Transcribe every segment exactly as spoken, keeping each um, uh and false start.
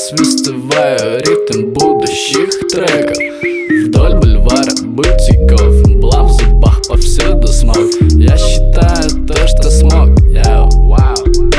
насвистываю ритм будущих треков. Вдоль бульвара бутиков, бла в зубах, повсюду смог. Я считаю то, что смог. Я вау.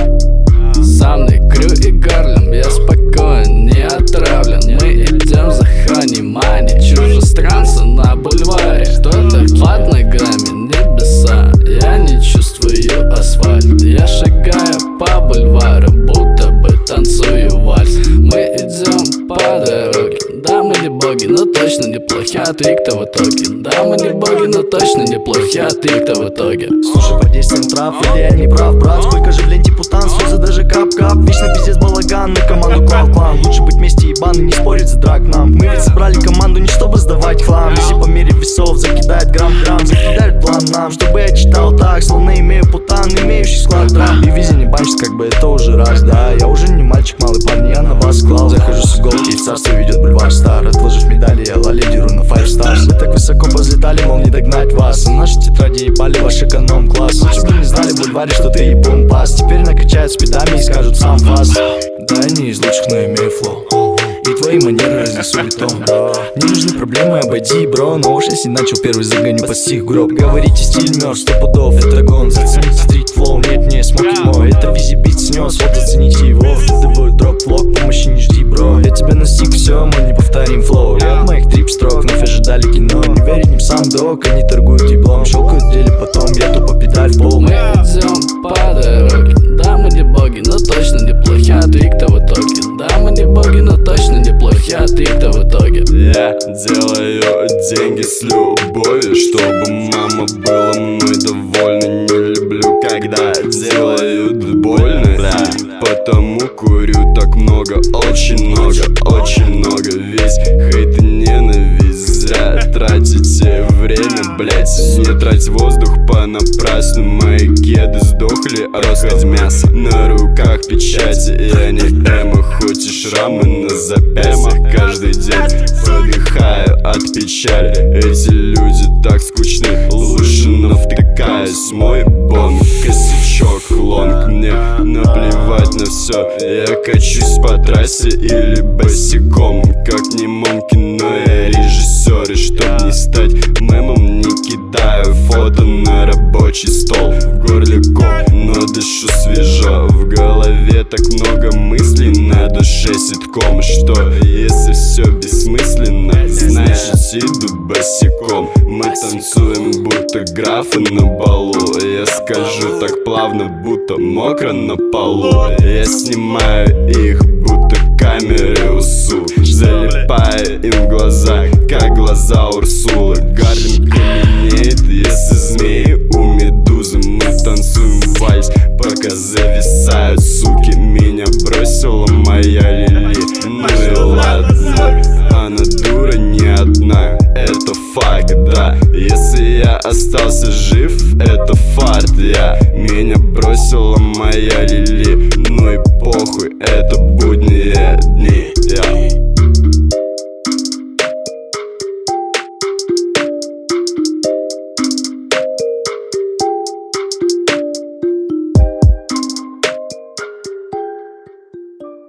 Со мной Крю и Гарлем, я спокоен, не отравлен. Мы идем за Хани Мани, чужестранцы на бульваре. Что-то под ногами небеса, я не чувствую асфальт. Я шагаю по бульвару, будто бы танцую вальс. Мы идем по дороге, да мы не боги, но точно неплохи, а ты кто в итоге? Да мы не боги, но точно неплохи, а ты кто в итоге? Слушай, по действиям трав, или я не прав, брат? Сколько же в ленте путан, слезы даже кап-кап. Вечно пиздец балаган, мы команду клан-клан. Лучше быть вместе ебаны, не спорить за драк нам. Мы ведь собрали команду не чтобы сдавать хлам. Если по мере весов закидает грамм-грамм, закидают план нам, чтобы я читал так, словно имею путан, имеющий склад драм. И везде не банчит, как бы это уже раз, да. Я уже не мальчик, малый парень, я на вас клал. Захожу с иголки и в царство ведет бульвар стар. Отложив медали, я лидеру на Five Stars. Вы так высоко взлетали, мол, не догнать вас. А наши тетради ебали ваш эконом-класс. Лучше бы не знали в бульваре, что ты ебун пас. Теперь накачают спидами и скажут сам фас. Да я не из лучших, но имею флоу, и твои манеры разнесу бетон. Не нужны проблемы, обойди, бро. Но уж если начал первый, загоню под стих гроб. Говорите, стиль мертв, сто пудов, это гон. Зацените стрит флоу, нет, не смоки мой. Это визи бит снес, вот зацените его. Вдываю дроп, влог, помощи не жди, бро. Я тебя настиг, все, мой неповторим флоу. Я от моих трип-строк, вновь ожидали кино. Не верить им сам док, они торгуют диплом. Щелкают дели, потом я тупо педаль в пол. Мы идем по дороге, да мы не боги, но точно неплохи, а ты кто в итоге? Да мы не боги, но точно неплохи, а ты кто в итоге? Я делаю деньги с любовью, чтобы мама была мной довольна. Не люблю, когда делают больно, да. Потому курю так много, очень много, очень много. Весь хейт и ненависть зря тратите время, блять. Не трать воздух понапрасну. Мои кеды сдохли, роскать мяса. На руках печати, я не эмо, хоть и шрамы на запястьях. Каждый день подыхаю от печали. Эти люди так скучны, лучше навтыкаюсь. Мой бонг, косячок, лонг. Мне наплевать на все, я качусь по трассе или босиком. Как не мумкин, но я режиссер. И чтоб не стать мемом, не кидаю фото на рабочий стол. В горле ком, но дышу свежо. В голове так много мыслей, на душе ситком. Что если все бессмысленно, значит иду босиком. Мы танцуем будто графы на балу. Я скажу так плавно, будто мокро на полу. Я снимаю их, будто камеры усу, залипая им в глаза, как глаза Урсулы. Гарлем каменеет, если змеи у медузы. Мы танцуем вальс, пока зависают суки. Меня бросила моя Лили, ну и ладно. Она дура не одна, это факт, да. Если я остался жив, это фарт, я. Меня бросила моя Лили,